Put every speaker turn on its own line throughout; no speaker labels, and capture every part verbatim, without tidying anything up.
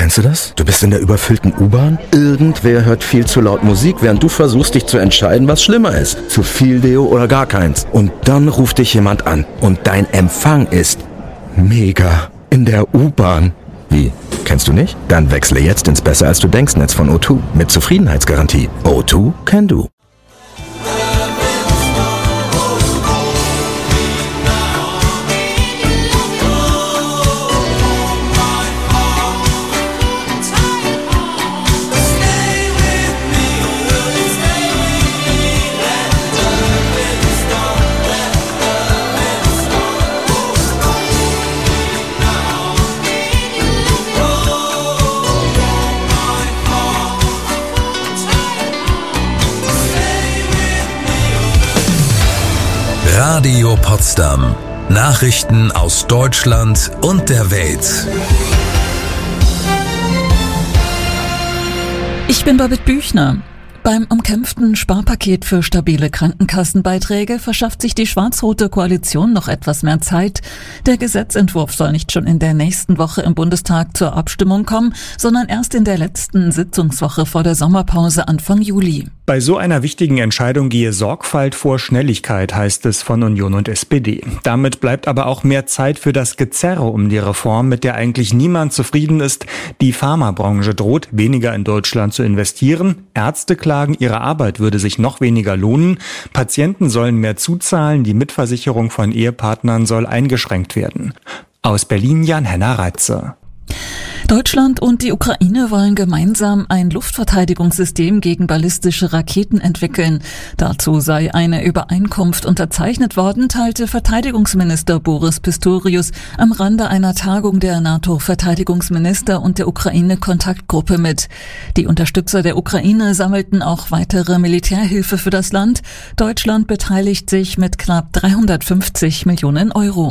Kennst du das? Du bist in der überfüllten U-Bahn, irgendwer hört viel zu laut Musik, während du versuchst, dich zu entscheiden, was schlimmer ist. Zu viel Deo oder gar keins. Und dann ruft dich jemand an und dein Empfang ist mega in der U-Bahn. Wie? Kennst du nicht? Dann wechsle jetzt ins Besser als du denkst Netz von O zwei mit Zufriedenheitsgarantie. O zwei can do.
Radio Potsdam. Nachrichten aus Deutschland und der Welt.
Ich bin Babette Büchner. Beim umkämpften Sparpaket für stabile Krankenkassenbeiträge verschafft sich die schwarz-rote Koalition noch etwas mehr Zeit. Der Gesetzentwurf soll nicht schon in der nächsten Woche im Bundestag zur Abstimmung kommen, sondern erst in der letzten Sitzungswoche vor der Sommerpause Anfang Juli.
Bei so einer wichtigen Entscheidung gehe Sorgfalt vor Schnelligkeit, heißt es von Union und S P D. Damit bleibt aber auch mehr Zeit für das Gezerre um die Reform, mit der eigentlich niemand zufrieden ist. Die Pharmabranche droht, weniger in Deutschland zu investieren. Ärzte klagen, ihre Arbeit würde sich noch weniger lohnen. Patienten sollen mehr zuzahlen. Die Mitversicherung von Ehepartnern soll eingeschränkt werden. Aus Berlin Jan-Henna Reitze.
Deutschland und die Ukraine wollen gemeinsam ein Luftverteidigungssystem gegen ballistische Raketen entwickeln. Dazu sei eine Übereinkunft unterzeichnet worden, teilte Verteidigungsminister Boris Pistorius am Rande einer Tagung der NATO-Verteidigungsminister und der Ukraine-Kontaktgruppe mit. Die Unterstützer der Ukraine sammelten auch weitere Militärhilfe für das Land. Deutschland beteiligt sich mit knapp dreihundertfünfzig Millionen Euro.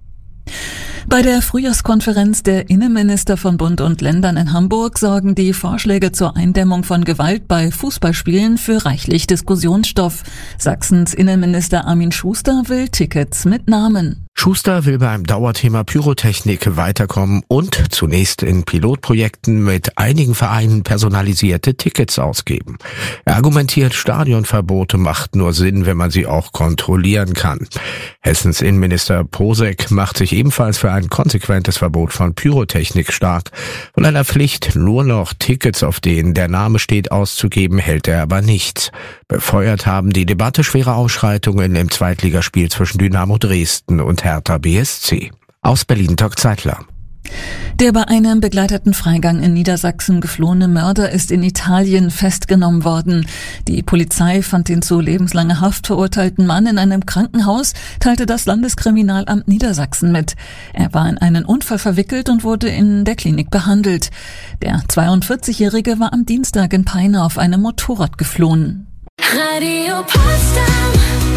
Bei der Frühjahrskonferenz der Innenminister von Bund und Ländern in Hamburg sorgen die Vorschläge zur Eindämmung von Gewalt bei Fußballspielen für reichlich Diskussionsstoff. Sachsens Innenminister Armin Schuster will Tickets mit Namen.
Schuster will beim Dauerthema Pyrotechnik weiterkommen und zunächst in Pilotprojekten mit einigen Vereinen personalisierte Tickets ausgeben. Er argumentiert, Stadionverbote macht nur Sinn, wenn man sie auch kontrollieren kann. Hessens Innenminister Posek macht sich ebenfalls für ein konsequentes Verbot von Pyrotechnik stark. Von einer Pflicht, nur noch Tickets, auf denen der Name steht, auszugeben, hält er aber nichts. Befeuert haben die Debatte schwere Ausschreitungen im Zweitligaspiel zwischen Dynamo Dresden und Hertha B S C. Aus Berlin Dirk Zeitler.
Der bei einem begleiteten Freigang in Niedersachsen geflohene Mörder ist in Italien festgenommen worden. Die Polizei fand den zu lebenslanger Haft verurteilten Mann in einem Krankenhaus, teilte das Landeskriminalamt Niedersachsen mit. Er war in einen Unfall verwickelt und wurde in der Klinik behandelt. Der zweiundvierzigjährige war am Dienstag in Peine auf einem Motorrad geflohen.
Radio Potsdam.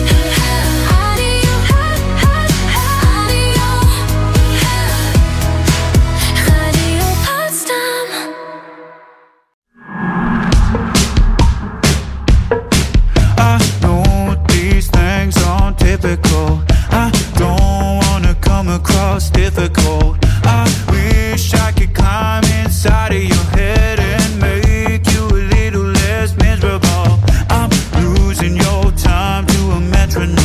Typical. I don't wanna come across difficult. I wish I could climb inside of your head and make you a little less miserable. I'm losing your time to a metronome.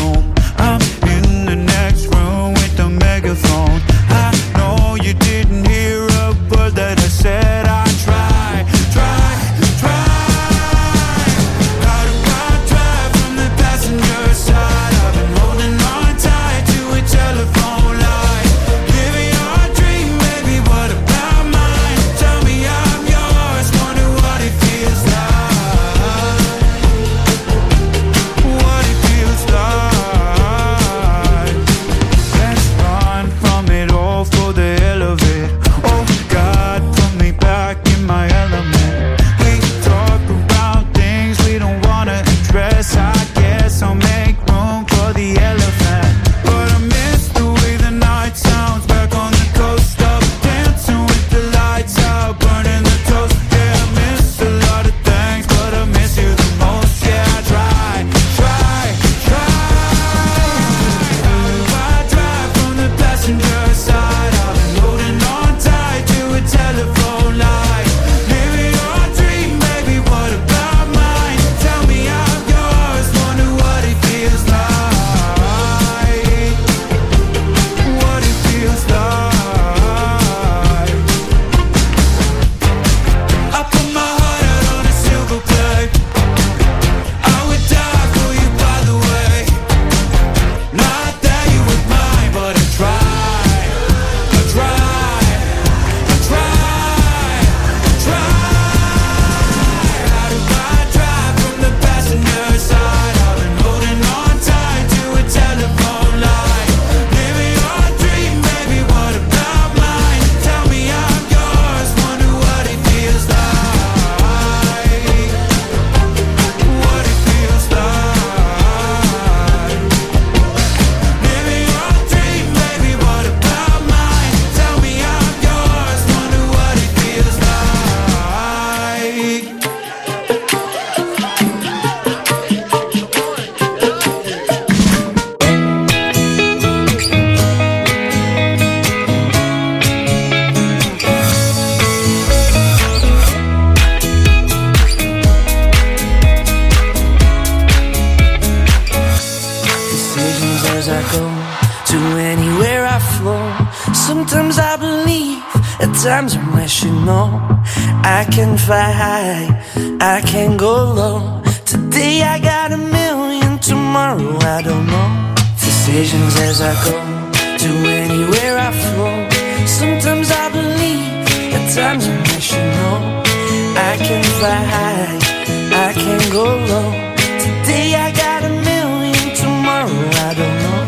times when I should know I can fly high, I can go low. Today I got a million, tomorrow I don't know. Decisions as I go, to anywhere I flow. Sometimes I believe, at times when I should know I can fly high, I can go low. Today I got a million, tomorrow I don't know.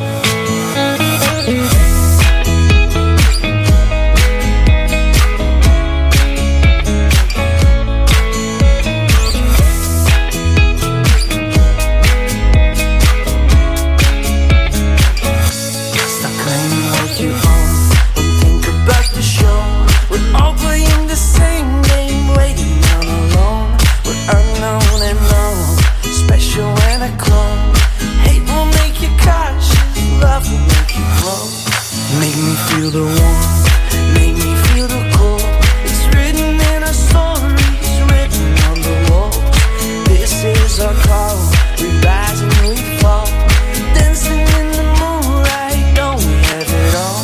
Make me feel the warmth, make me feel the cold. It's written in our stories, written on the walls. This is our call, we rise and we fall. Dancing in the moonlight, don't we have it all?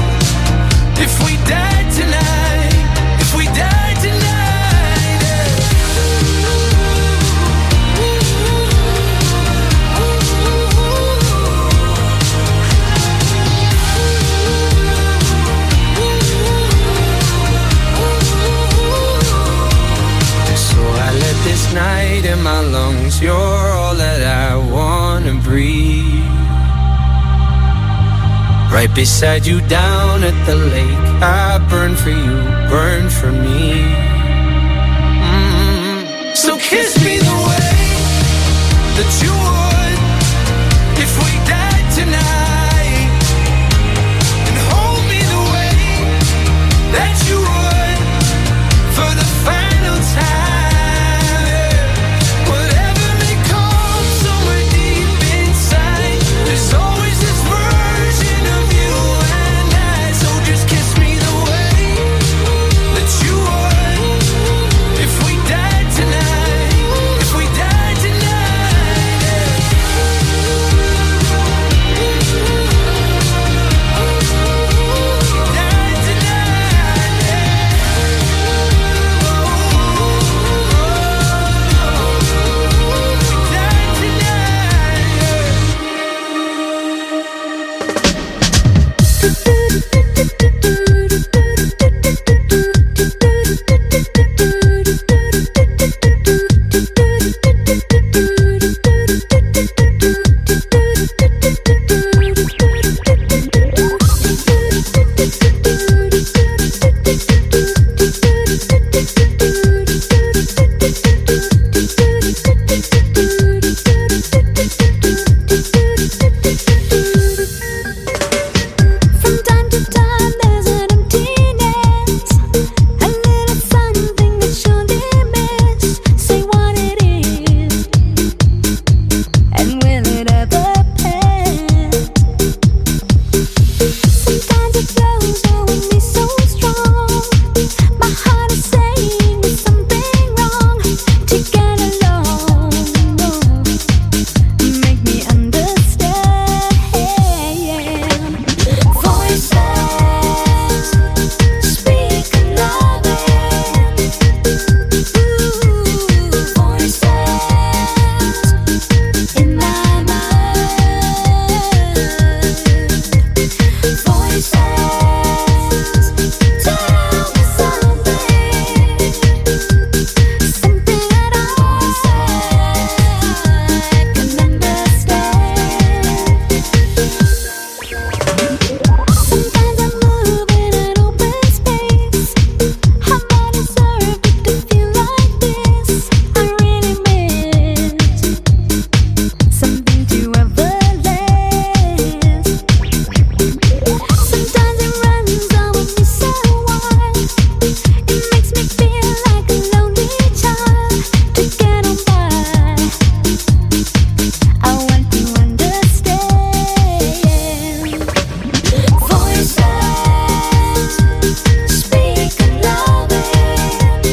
If we die tonight, if we die tonight, yeah.
right beside you down at the lake. I burn for you, burn for me. Mm-hmm. So kiss me the way that you would if we died tonight, and hold me the way that you would for the final time. Whatever may come somewhere deep inside, there's always this version of you and I. So just kiss me the way that you would if we died tonight, if we died tonight. Died tonight.
From time to time there's an emptiness, a little something that surely miss. Say what it is, and will it ever pass? Sometimes it flows over me so strong, my heart is saying there's something wrong. To get along, make me understand. Voices speak of loving. Ooh, voices in my mind. Voices tell me something, something that I can understand. Sometimes I move in an open space. I might deserve it to feel like this. I really miss something to everlast. Sometimes it runs over me so wild. It makes me feel like a lonely child. To get on by, I want to understand. Voices speak of loving.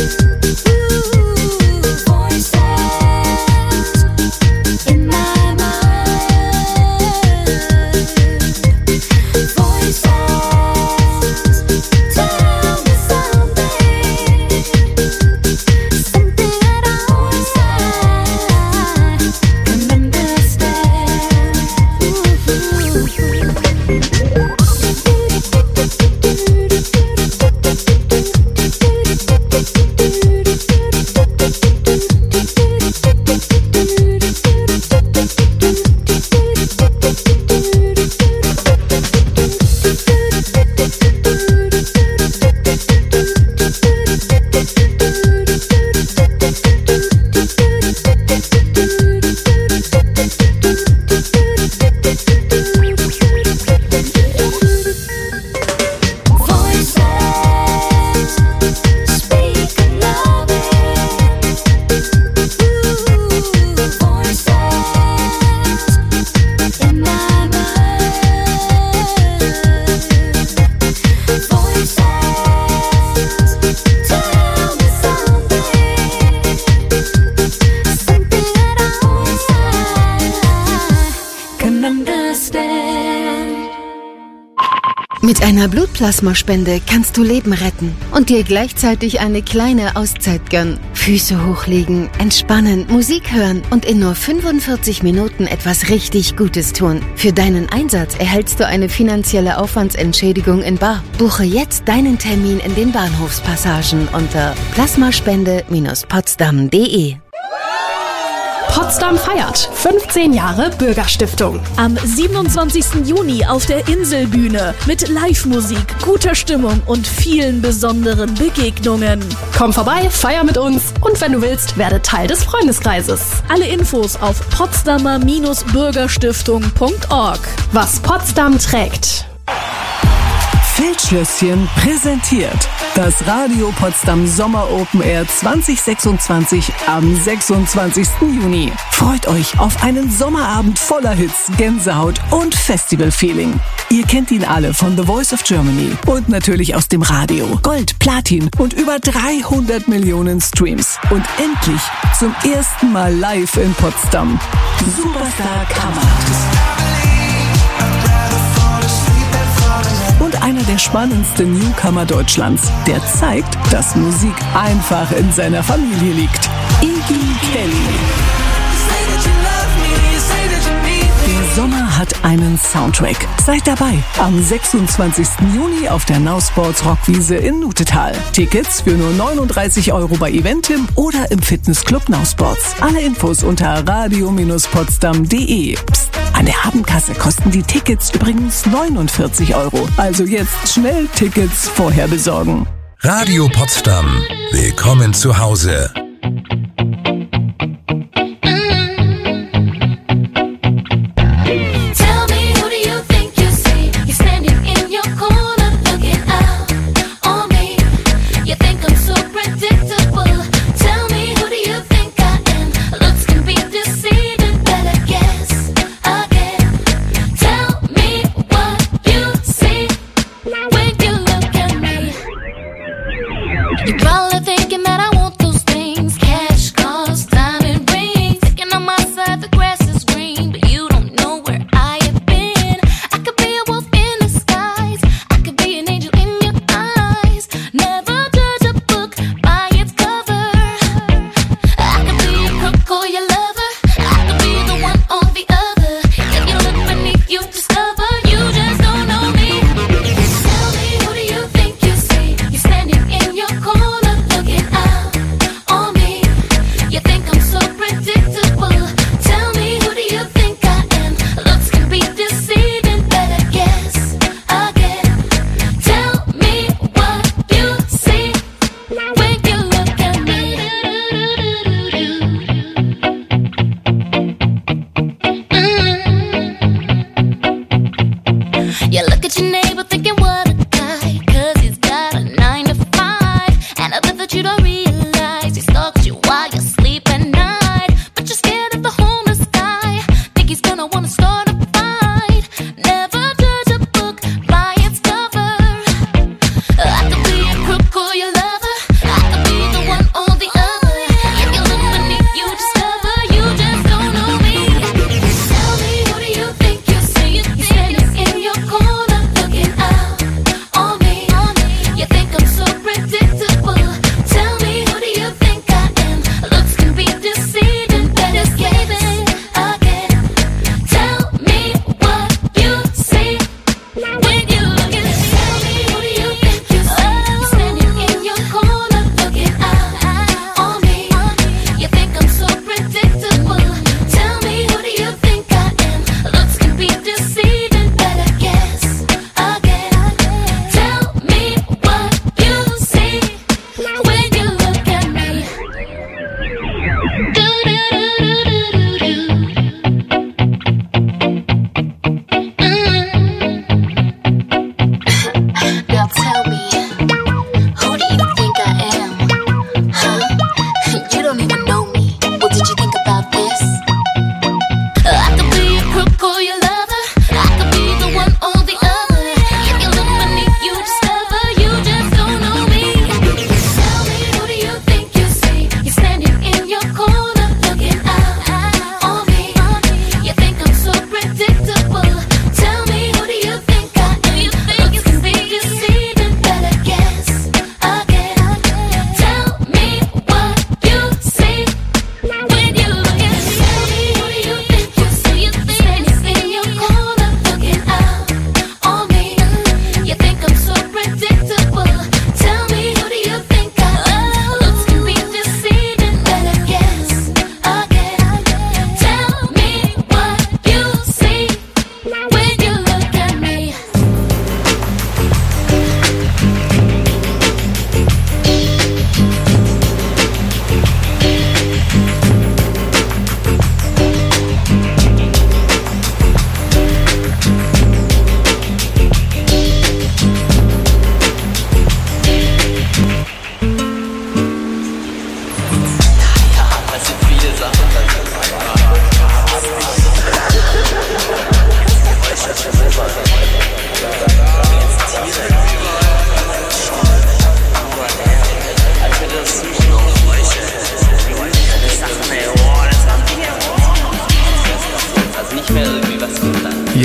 Ooh, voices in my mind. Voices tell me something, something that only I can understand. Voices speak of loving. Ooh, voices in my mind. Voices tell me something, something that only I can understand.
Mit einer Blutplasmaspende kannst du Leben retten und dir gleichzeitig eine kleine Auszeit gönnen. Füße hochlegen, entspannen, Musik hören und in nur fünfundvierzig Minuten etwas richtig Gutes tun. Für deinen Einsatz erhältst du eine finanzielle Aufwandsentschädigung in bar. Buche jetzt deinen Termin in den Bahnhofspassagen unter plasmaspende Bindestrich potsdam punkt de.
Potsdam feiert fünfzehn Jahre Bürgerstiftung.
Am siebenundzwanzigsten Juni auf der Inselbühne mit Live-Musik, guter Stimmung und vielen besonderen Begegnungen.
Komm vorbei, feier mit uns und wenn du willst, werde Teil des Freundeskreises.
Alle Infos auf potsdamer Bürgerstiftung punkt org.
Was Potsdam trägt.
Feldschlösschen präsentiert das Radio Potsdam Sommer Open Air zwanzig sechsundzwanzig am sechsundzwanzigsten Juni. Freut euch auf einen Sommerabend voller Hits, Gänsehaut und Festival-Feeling. Ihr kennt ihn alle von The Voice of Germany und natürlich aus dem Radio. Gold, Platin und über dreihundert Millionen Streams. Und endlich zum ersten Mal live in Potsdam. Superstar Kammert. Und einer der spannendsten Newcomer Deutschlands, der zeigt, dass Musik einfach in seiner Familie liegt. Iggy Kelly. Der Sommer hat einen Soundtrack. Seid dabei am sechsundzwanzigsten Juni auf der Now Sports Rockwiese in Nutetal. Tickets für nur neununddreißig Euro bei Eventim oder im Fitnessclub Now Sports. Alle Infos unter radio potsdam punkt de. Psst, an der Abendkasse kosten die Tickets übrigens neunundvierzig Euro. Also jetzt schnell Tickets vorher besorgen.
Radio Potsdam. Willkommen zu Hause.
Look at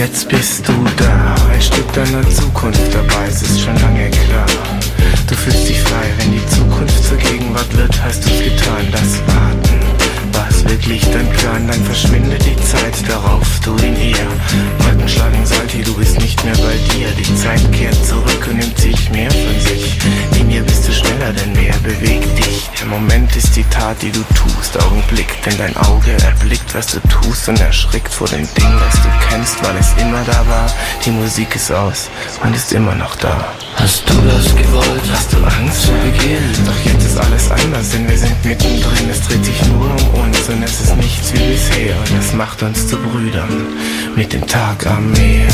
Jetzt bist du da, ein Stück deiner Zukunft dabei, es ist schon lange klar. Du fühlst dich frei, wenn die Zukunft zur Gegenwart wird, hast du's getan. Das Warten, war's wirklich dein Plan? Dann verschwinde die Zeit darauf, du in ihr. Wolken schlagen Salti, du bist nicht mehr bei dir. Die Zeit kehrt zurück und nimmt sich mehr von sich. In ihr bist du schneller denn mehr, beweg dich. Der Moment ist die Tat, die du tust, Augenblick, denn dein Auge erblickt, was du tust und erschrickt vor dem Ding, das du kennst, weil es immer da war. Die Musik ist aus und ist immer noch da.
Hast du das gewollt?
Hast du Angst zu Beginn? Doch jetzt ist alles anders, denn wir sind mittendrin. Es dreht sich nur um uns und es ist nichts wie bisher. Und das macht uns zu Brüdern mit dem Tag am Meer.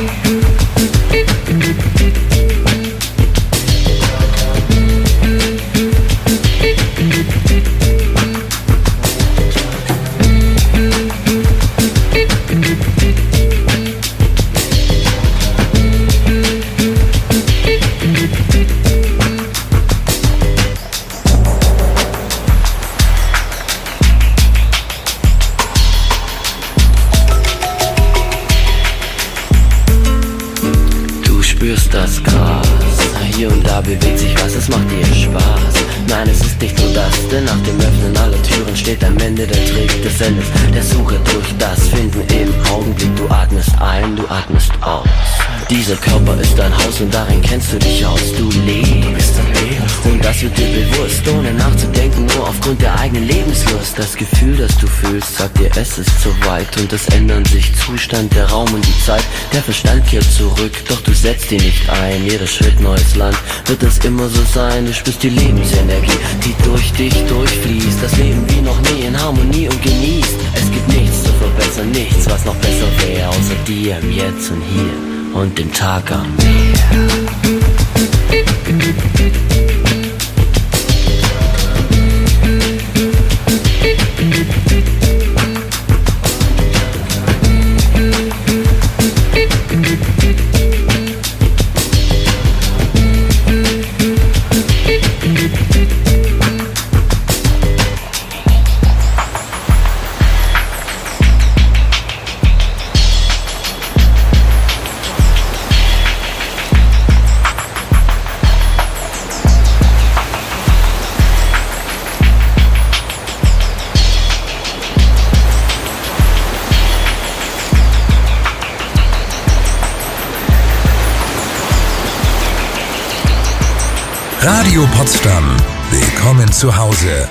Das Gras, hier und da bewegt sich was, es macht dir Spaß. Nein, es ist nicht nur das, denn nach dem Öffnen aller Türen steht am Ende der Trick des Endes, der Suche durch das Finden im Augenblick. Du atmest ein, du atmest aus. Dieser Körper ist dein Haus und darin kennst du dich aus. Du lebst, du bist am Leben und das wird dir bewusst, ohne nachzudenken, nur aufgrund der eigenen Lebenslust. Das Gefühl, das du fühlst, sagt dir, es ist zu weit und es ändern sich Zustand, der Raum und die Zeit. Der Verstand kehrt zurück, doch du setzt ihn nicht ein. Jeder Schritt neues Land, wird es immer so sein. Du spürst die Lebensenergie, die durch dich durchfließt. Das Leben wie noch nie in Harmonie und genießt. Es gibt nichts zu verbessern, nichts, was noch besser wäre, außer dir im Jetzt und hier und dem Tag am Meer.
Radio Potsdam. Willkommen zu Hause.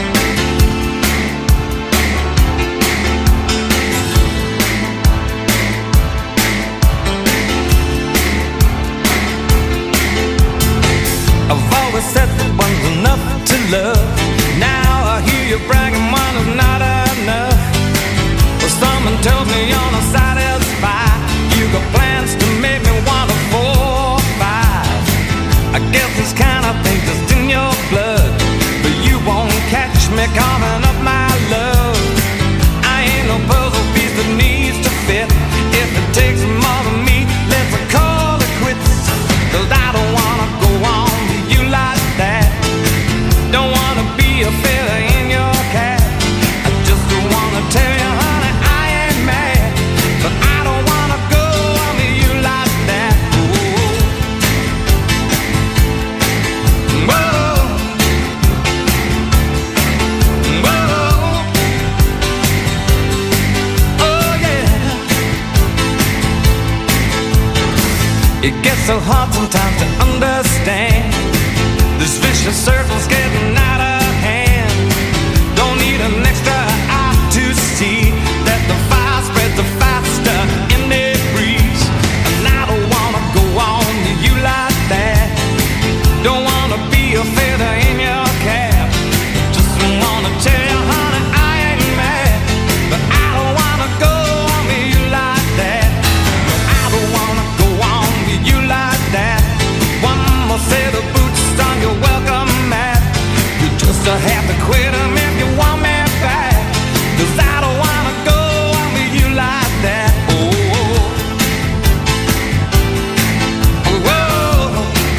I've always said that one's enough to love. Now I hear you bragging one is not enough. Well, someone tells me you're not satisfied. You got plans to make me want a four or five. I guess this kind of thing just in your blood, but you won't catch me coughing up my love. I ain't no puzzle piece that needs to fit. If it takes more than me, let's call it quits. Cause I don't wanna go on with you like that. Don't wanna be a feather in your cap. I just wanna tell you, honey, I ain't mad, but I don't wanna go on with you like that. It gets so hard sometimes to understand. This vicious circle's getting out of hand. Don't need an extra eye to see that the fire spreads the faster in the breeze. And I don't wanna go on to you like that. Don't wanna be a feather in your cap. Just wanna tell you, honey, I ain't mad, but I don't wanna go on to you like that. I don't wanna go on to you like that. One more set of boots on your welcome mat. You just have to quit them if you want me back. Cause I don't wanna go on with you like that. Oh, oh, oh,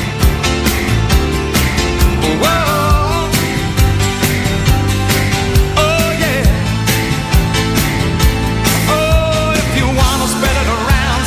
oh, oh, yeah. Oh, if you wanna spread it around,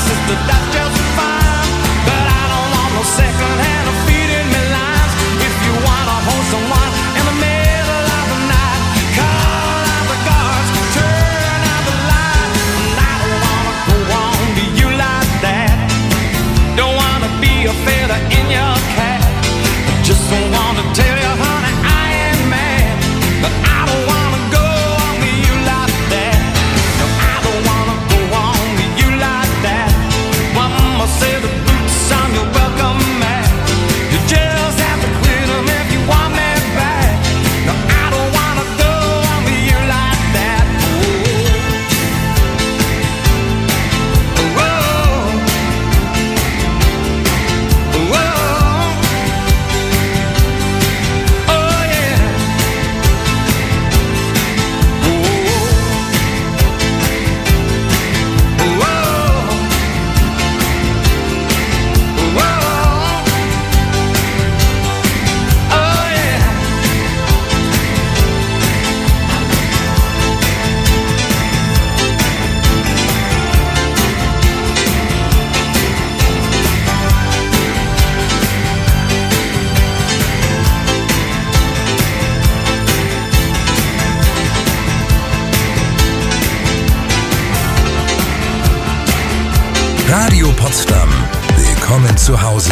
Potsdam. Willkommen zu Hause.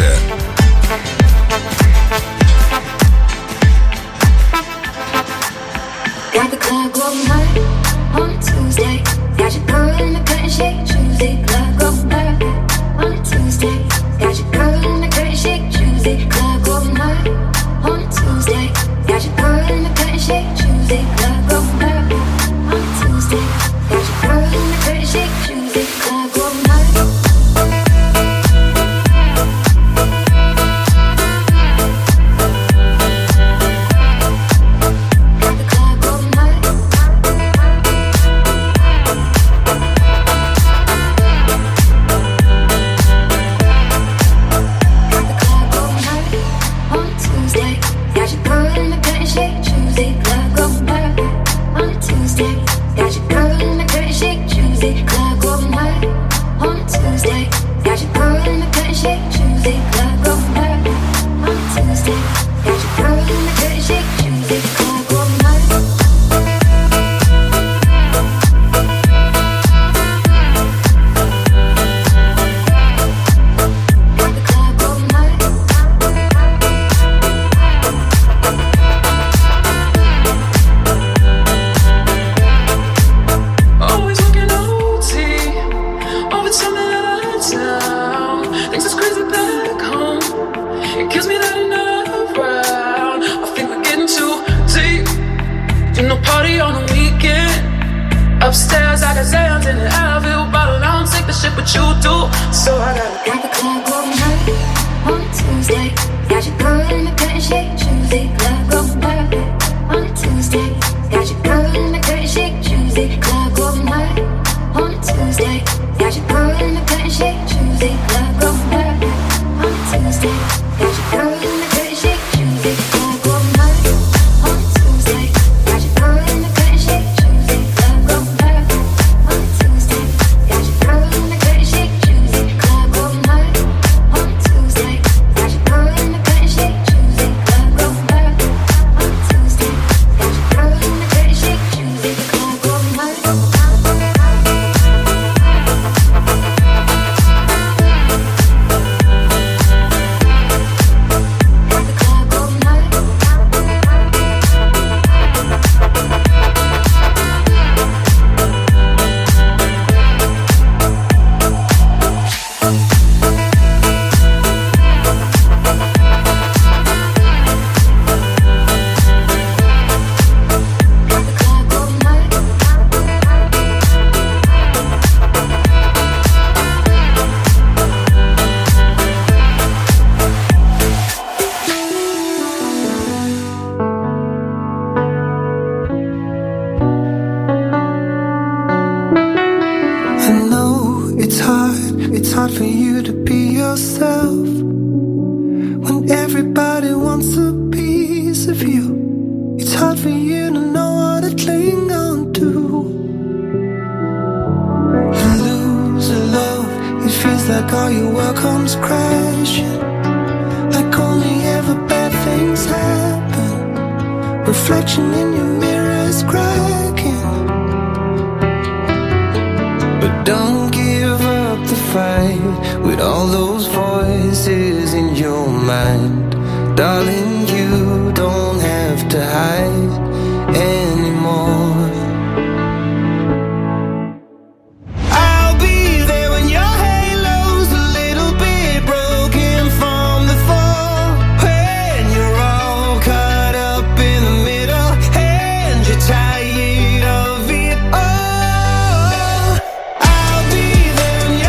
Got the club going high on a Tuesday. Got your girl in the curtain shake Tuesday. Club going high on a Tuesday. Got your girl in the curtain shake Tuesday. Club going high on a Tuesday. Got your girl in the curtain shake Tuesday. Club going high on a Tuesday. Got your girl in the curtain shake Tuesday. Club going high.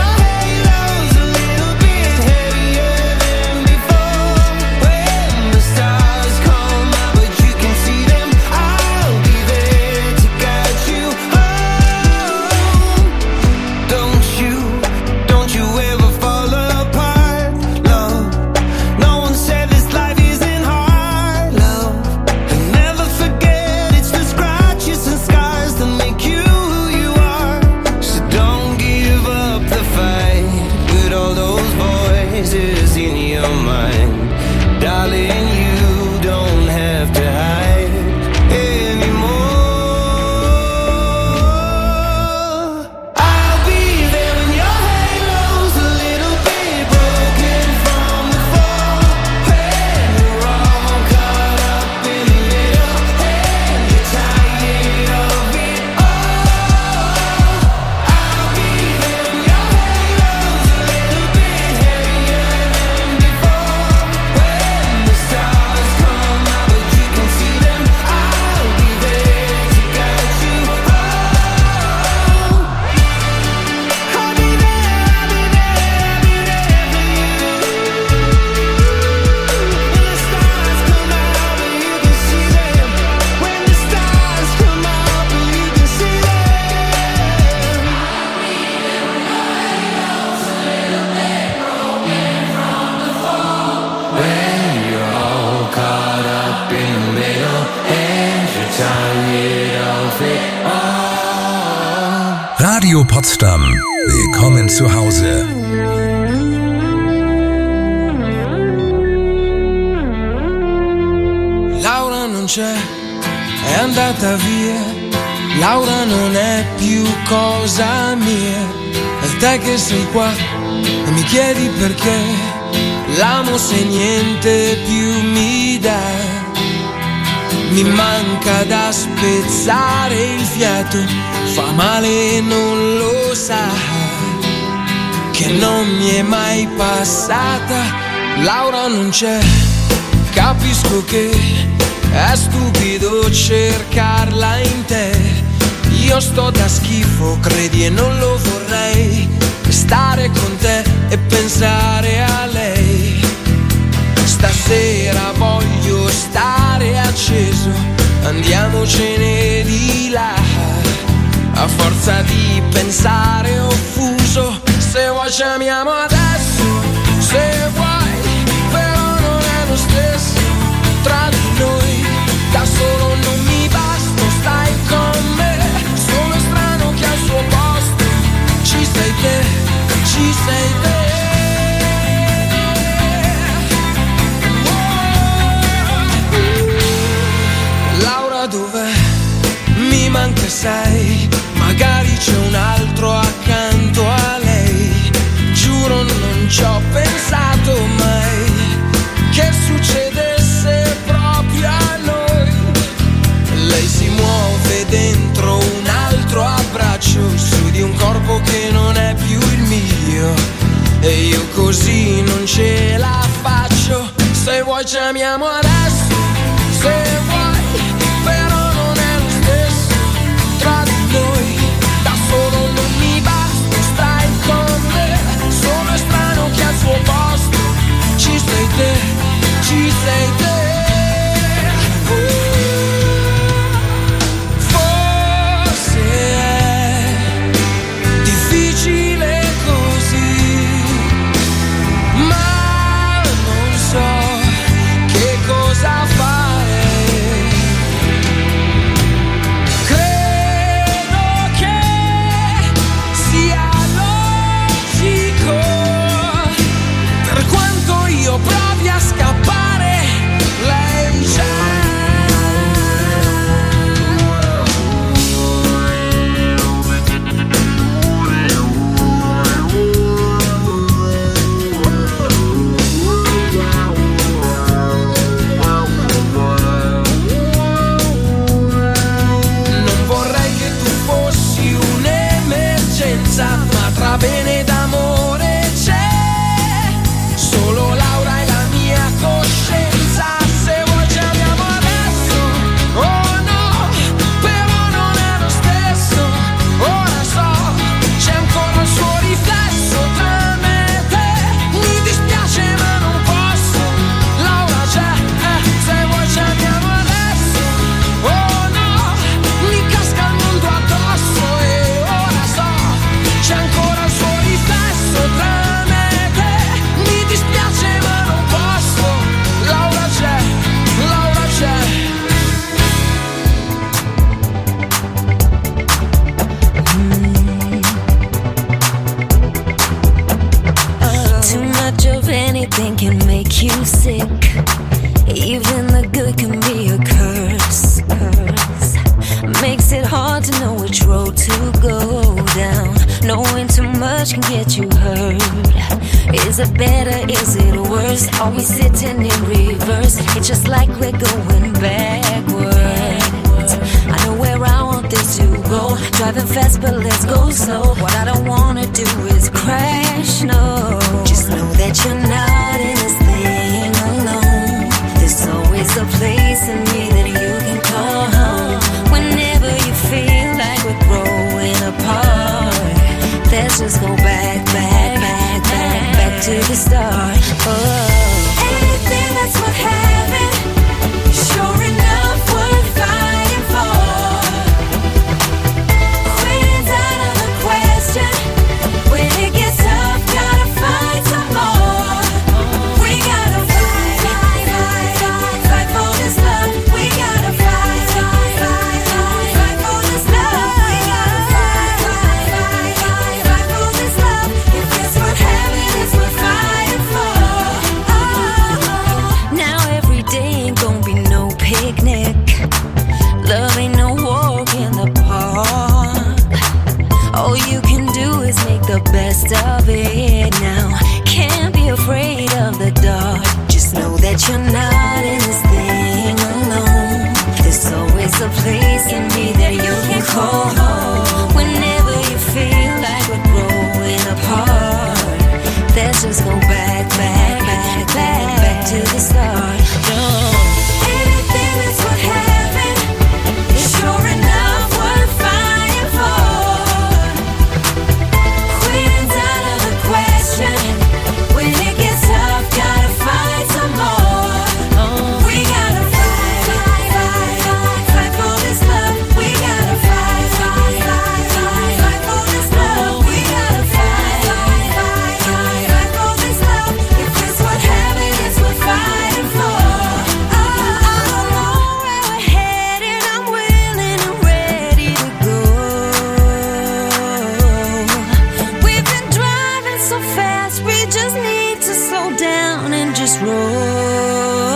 Beside
Radio Potsdam. Willkommen zu Hause.
Laura non c'è, è andata via. Laura non è più cosa mia. È te che sei qua e mi chiedi perché. L'amo se niente più mi dà. Mi manca da spezzare il fiato, fa male e non lo sa, che non mi è mai passata. Laura non c'è, capisco che è stupido cercarla in te. Io sto da schifo, credi e non lo vorrei, stare con te e pensare a lei. Stasera voglio stare acceso, andiamocene di là. A forza di pensare offuso, se vuoi ci amiamo adesso, se vuoi, però non è lo stesso tra di noi. Da solo non mi basta, stai con me, sono strano che al suo posto ci sei te, ci sei te. Dov'è? Mi manca, sai, magari c'è un altro accanto a lei. Giuro non ci ho pensato mai che succedesse proprio a noi. Lei si muove dentro un altro abbraccio, su di un corpo che non è più il mio, e io così non ce la faccio. Se vuoi ci amiamo adesso, se vuoi, però non è lo stesso tra di noi. Da solo non mi basta, stai con me, sono strano che al suo posto ci sei te, ci sei te. Uh, forse è difficile così, ma non so che cosa fare. Provi a scappare, lei c'è. Non vorrei che tu fossi un'emergenza, ma tra bene ed amore c'è solo Laura e la mia coscienza. Se vuoi ci amiamo adesso, oh no, però non è lo stesso. Ora so, c'è ancora il suo riflesso tra me e te. Mi dispiace ma non posso, Laura c'è, eh, se vuoi ci amiamo adesso, oh no, mi casca il mondo addosso. E ora so, c'è ancora il suo riflesso tra me e te. Mi dispiace ma non posso, Laura c'è, Laura c'è.
Too much of anything can make you sick. Even the good can be a curse. curse. Makes it hard to know which road to go down. Knowing too much can get you hurt. Is it better? Is it worse? Are we sitting in reverse? It's just like we're going backwards. I know where I want this to go. Driving fast, but let's go slow. What I don't wanna do is crash, no. Just know that you're not in this thing alone. There's always a place in me that you can call home. Whenever you feel like we're growing apart, let's just go back, back, back, back, back to the start. Oh, anything that's worth having, sure enough worth fighting for. Quitting's out of the question. When it gets tough, gotta fight some more. We gotta fight, fight, fight, fight, fight for this love. that you're not in this thing alone. There's always a place in me that you can call home. Whenever you feel like we're growing apart, let's just go back, back, back, back, back to the start. No. Anything that's worth having is sure enough worth fighting for. Quitting's out of the question. When it gets tough, gotta fight some more. We gotta fight, fight, fight, fight, fight for this love. We gotta fight, fight, fight, fight, fight for this love. We gotta fight, fight, fight, fight, fight for this love. If it's worth having, it's worth fighting for. I, I don't know where we're headed. I'm willing and ready to go. We've been driving so fast, we just need to slow down and just roll.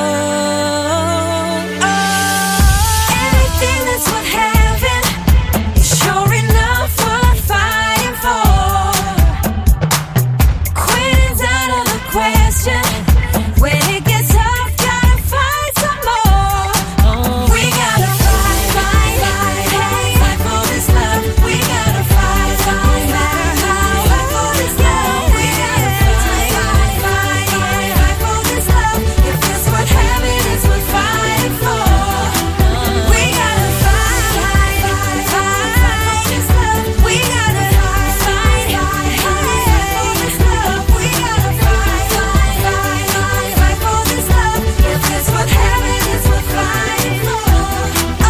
Anything that's worth having is sure enough worth fighting for. Quitting's out of the question. When it gets tough, gotta fight some more. We gotta fight, fight, fight, fight, fight for this love. We gotta fight, fight, fight, fight, fight for this love. We gotta fight, fight, fight, fight, fight for this love. If it's worth having, it's worth fighting for. We gotta fight, fight, fight, fight, fight for this love. We gotta fight, fight, fight, fight, fight for this love. We gotta fight, fight, fight, fight, fight for this love. If it's worth having, it's worth fighting for. Oh.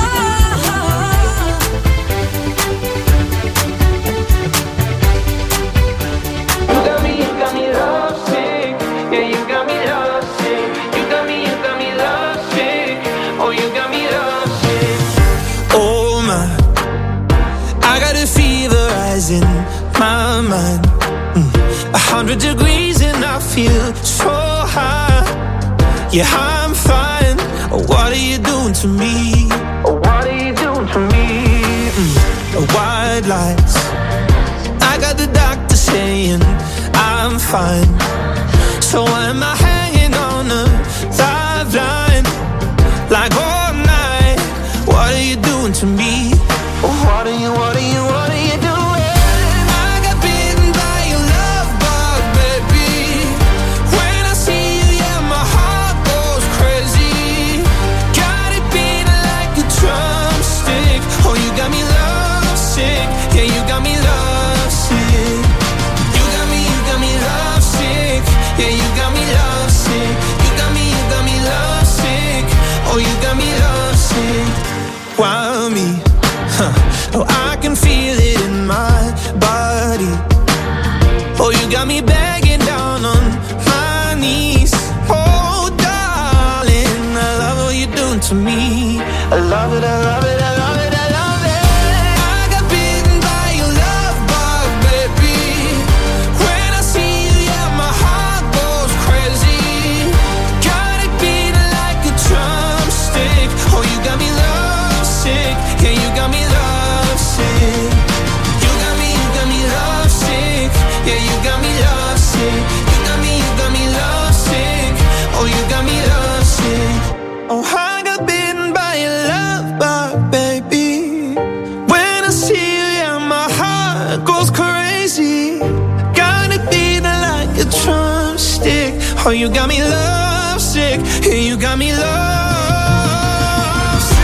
You got me, you got me love sick. Yeah, you got me love sick. You got me, you got me love sick. Oh, you got me love sick.
Oh my, I got a fever rising my mind. Mm. A hundred degrees and I feel so high. Yeah, I'm fine. Oh, what are you doing to me?
Oh, what are you doing to me?
Mm. Oh, white lies. I got the doctor saying I'm fine. So why am I hanging on a lifeline? Like all night. What are you doing to me?
Oh, what are you, what are you, what are you doing?
I got bitten by your love bug, baby. When I see you, yeah, my heart goes crazy. Got it beating like a drumstick. Oh, you got me love sick. Yeah, you got me love sick. You got me, you got me love sick. Yeah, you got me love sick. You got me, you got me love sick. Oh, you got me love sick. Why me? Huh. Oh, I can feel it in my body. Oh, you got me begging down on my knees. Oh, darling, I love what you're doing to me.
I love it, I love it, I love it, I love it.
I got bitten by your love bug, baby. When I see you, yeah, my heart goes crazy. Got it beating like a drumstick. Oh, you got me love sick. Yeah, you got me love sick. You got me, you got me love sick. Yeah, you got me love sick. You got me, you got me love sick. Oh, you got me love sick. Oh, I got bitten by your love bug, baby. When I see you, yeah, my heart goes crazy. Got it beating like a drumstick. Oh, you got me love sick. Yeah, you got me love sick.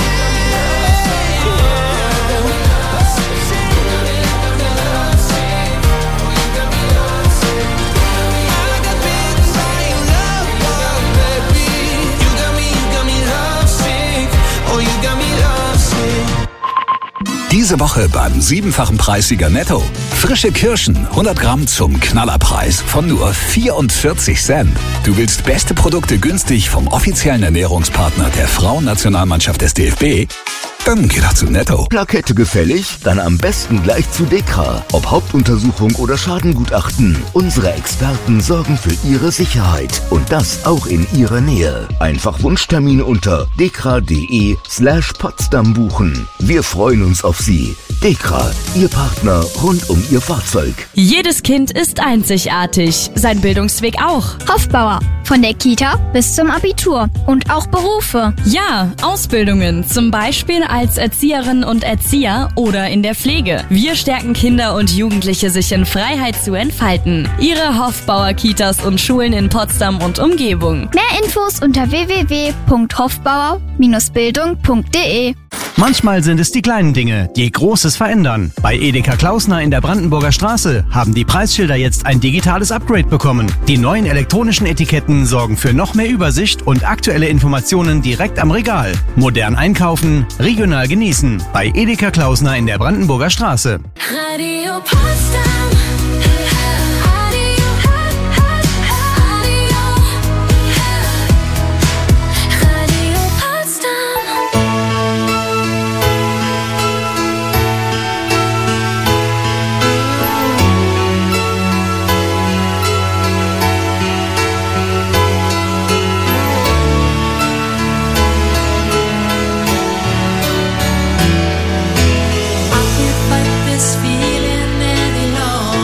I got bitten by your love bug, baby. You got me, you got me love sick. Oh, you got me love sick.
Diese Woche beim siebenfachen Preissieger Netto. Frische Kirschen, hundert Gramm zum Knallerpreis von nur vierundvierzig Cent. Du willst beste Produkte günstig vom offiziellen Ernährungspartner der Frauennationalmannschaft des D F B? Dann geh doch zu Netto.
Plakette gefällig? Dann am besten gleich zu Dekra. Ob Hauptuntersuchung oder Schadengutachten, unsere Experten sorgen für Ihre Sicherheit. Und das auch in Ihrer Nähe. Einfach Wunschtermin unter dekra punkt de slash Potsdam buchen. Wir freuen uns auf Sie.
Dekra, Ihr Partner rund um Ihr Fahrzeug.
Jedes Kind ist einzigartig, sein Bildungsweg auch.
Hofbauer, von der Kita bis zum Abitur und auch Berufe.
Ja, Ausbildungen, zum Beispiel als Erzieherin und Erzieher oder in der Pflege. Wir stärken Kinder und Jugendliche, sich in Freiheit zu entfalten. Ihre Hofbauer Kitas und Schulen in Potsdam und Umgebung.
Mehr Infos unter w w w punkt hofbauer Bindestrich bildung punkt de.
Manchmal sind es die kleinen Dinge, die Großes verändern. Bei Edeka Klausner in der Brandenburger Straße haben die Preisschilder jetzt ein digitales Upgrade bekommen. Die neuen elektronischen Etiketten sorgen für noch mehr Übersicht und aktuelle Informationen direkt am Regal. Modern einkaufen, regional genießen. Bei Edeka Klausner in der Brandenburger Straße.
Radio Potsdam.
This feeling any longer.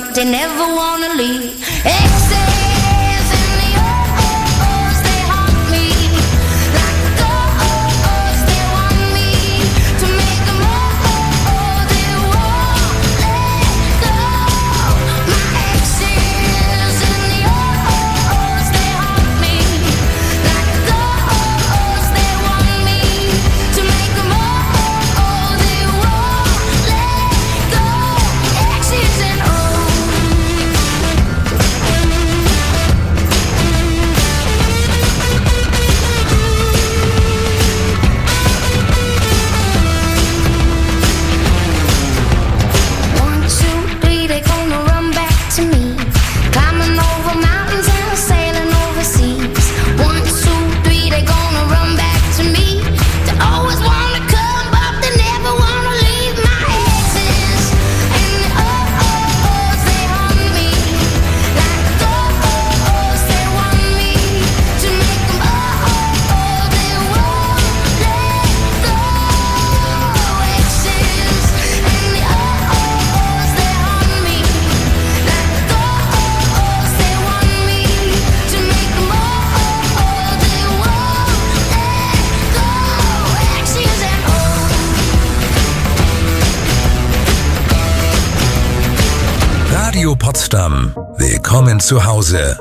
but they never wanna leave. Exes and the oh-ohs, they haunt me. Like the oh-ohs, they want me to make them oh-oh, they won't let go. My exes and the oh-ohs, they haunt me. Like the oh-ohs, they want me to make them oh-oh, they won't let go. Exes and oh. One, two, three, they gonna run back to me. Climbing over mountains and sailing overseas. One, two, three, they gonna run back to me. They always wanna come, but they never wanna leave. My exes and the oh-ohs, they haunt me. Like the oh-ohs, they want me to make them oh-oh, they won't let go. Exes and the oh-ohs, they haunt me. Like the oh-ohs, they want me to make them oh-oh, they won't let go. Exes and oh.
Radio Potsdam. Willkommen zu Hause.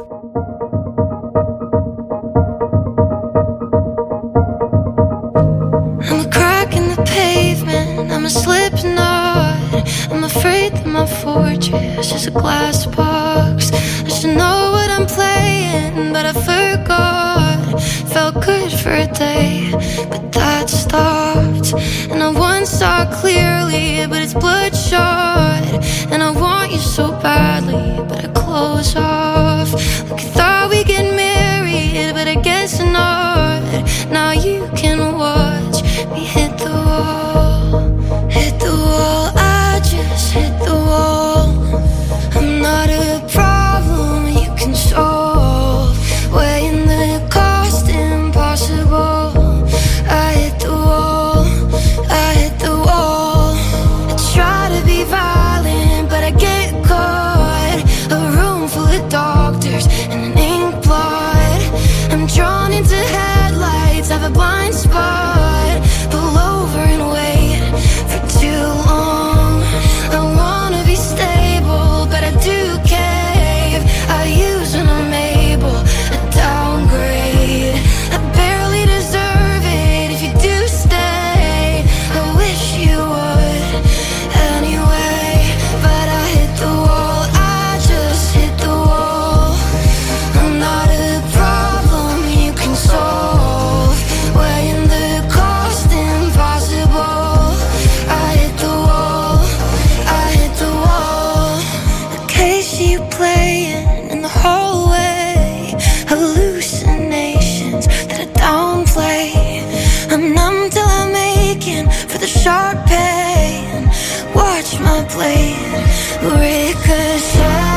I'm a crack in the pavement, I'm a slip knot. I'm afraid that my fortress is a glass box. I should know what I'm playing, but I forgot. Felt good for a day, but that stopped. And I once saw clearly, but it's bloodshot. And I want you so badly, but I close off. Like I thought we'd get married, but I guess not. Now you can watch me hit the wall. Hit the wall, I just hit the wall. I'm not a problem you can solve. Weighing the cost impossible. I hit the wall, I hit the wall. I try to be violent, but I get caught. A room full of doctors and an ink blot. I'm drawn into headlights, have a blind spot. Pull over and wait for too long. I wanna be stable, but I do cave. I use when I'm able, I downgrade. I barely deserve it if you do stay. I wish you would anyway, but I hit the wall, I just hit the wall. I'm not a problem you can solve. Weighing the cost impossible. I hit the wall, I hit the wall. The case you playing in the hallway. Hallucinations that I downplay. I'm numb till I'm aching for the sharp pain. Watch my blade ricochet.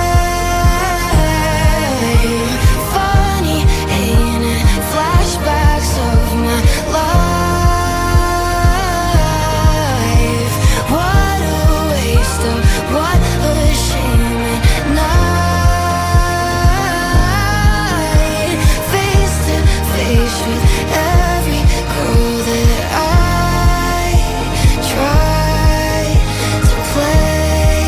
Funny, ain't it? Flashbacks of my life. What a waste of, what a shame at night. Face to face with every girl that I try to play.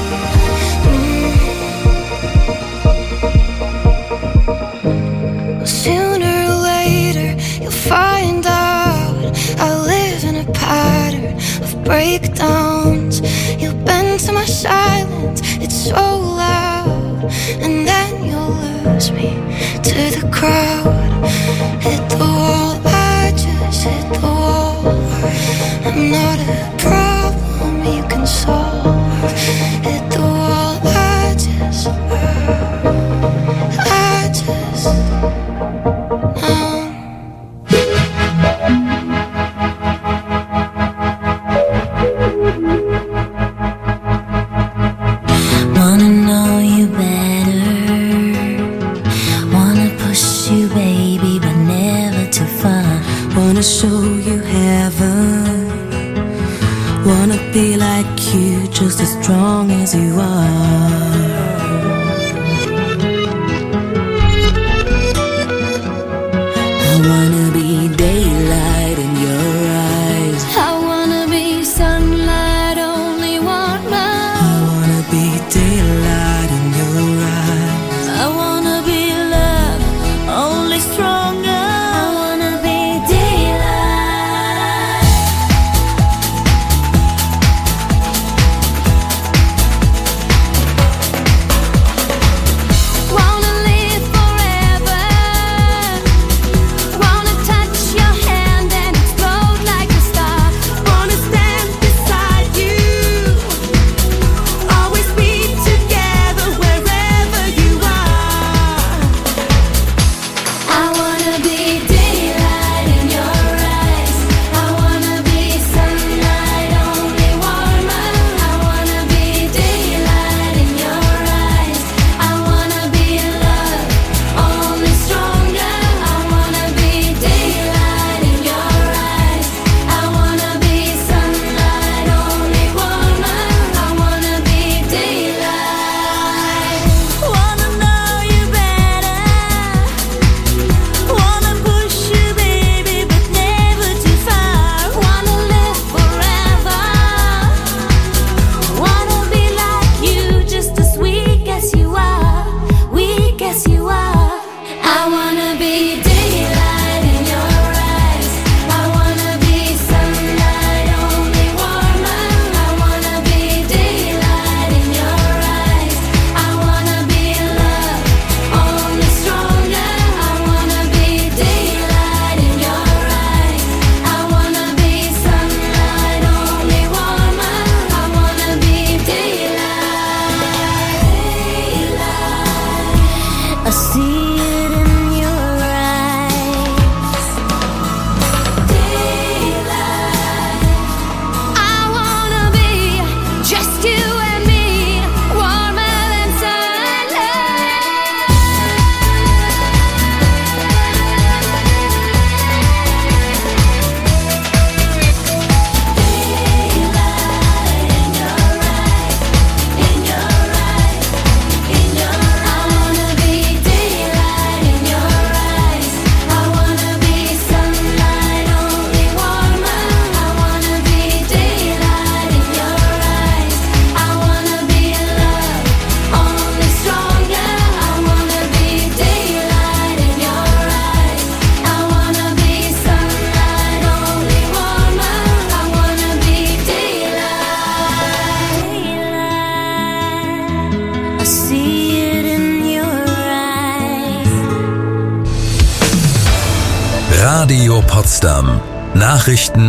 Mm. Sooner or later you'll find out I live in a pattern of breakdowns. You'll bend to my silence, it's so loud. And then you'll lose me to the crowd. Hit the wall, I just hit the wall. I'm not a problem you can solve. Hit the wall, I just, I just, um.
Wanna know you better. Wanna push you, baby, but never too far. Wanna show you heaven. Wanna be like you, just as strong as you are. I wanna be daylight in your eyes.
I wanna be sunlight, only one more.
I wanna be daylight in your eyes.
I wanna be love, only stronger. I wanna be daylight. Wanna live forever. Wanna touch your hand and explode like a star. Wanna stand beside you. Always be together wherever you are. I wanna be daylight in your eyes. I wanna be sunlight, only warmer. I wanna be daylight in your eyes. I wanna be love, only stronger. I wanna be daylight in your eyes. I wanna be sunlight, only warmer. I wanna be daylight. Wanna know you better. Wanna push you, baby, but never too far. Wanna live forever. Wanna be like you, just as weak as you are, weak as you are. I wanna be daylight in your eyes. I wanna be sunlight, only warmer. I wanna be daylight in your eyes. I wanna be love, only stronger. I wanna be daylight in your eyes. I wanna be sunlight, only warmer. I wanna be daylight. I see it in your eyes. Daylight. I wanna be just you and me, warmer than sunlight. I wanna be daylight in your eyes. I wanna be sunlight, only warmer. I wanna be daylight in your eyes. I wanna be love, only stronger. I wanna be daylight in your eyes. I wanna be sunlight, only warmer. I wanna be daylight. I see it in your eyes.
Radio Potsdam. Nachrichten